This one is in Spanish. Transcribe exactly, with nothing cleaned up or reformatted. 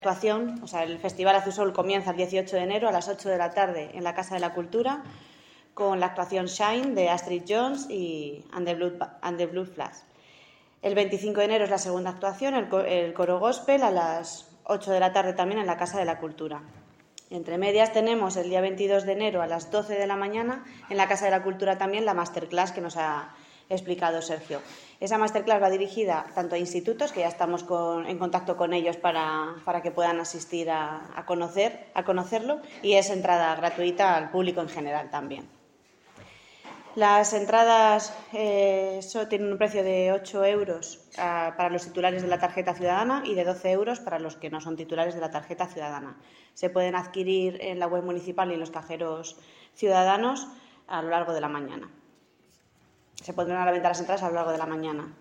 actuación, o sea, el Festival Azusol comienza el dieciocho de enero a las ocho de la tarde en la Casa de la Cultura con la actuación Shine de Astrid Jones y And the Blood, and the Blood Flash. El veinticinco de enero es la segunda actuación, el, el coro gospel a las ocho de la tarde también en la Casa de la Cultura. Entre medias tenemos el día veintidós de enero a las doce de la mañana en la Casa de la Cultura también la masterclass que nos ha explicado Sergio. Esa masterclass va dirigida tanto a institutos, que ya estamos con, en contacto con ellos para, para que puedan asistir a, a, conocer, a conocerlo, y es entrada gratuita al público en general también. Las entradas eh, so, tienen un precio de ocho euros uh, para los titulares de la tarjeta ciudadana y de doce euros para los que no son titulares de la tarjeta ciudadana. Se pueden adquirir en la web municipal y en los cajeros ciudadanos a lo largo de la mañana. Se pondrán a la venta las entradas a lo largo de la mañana.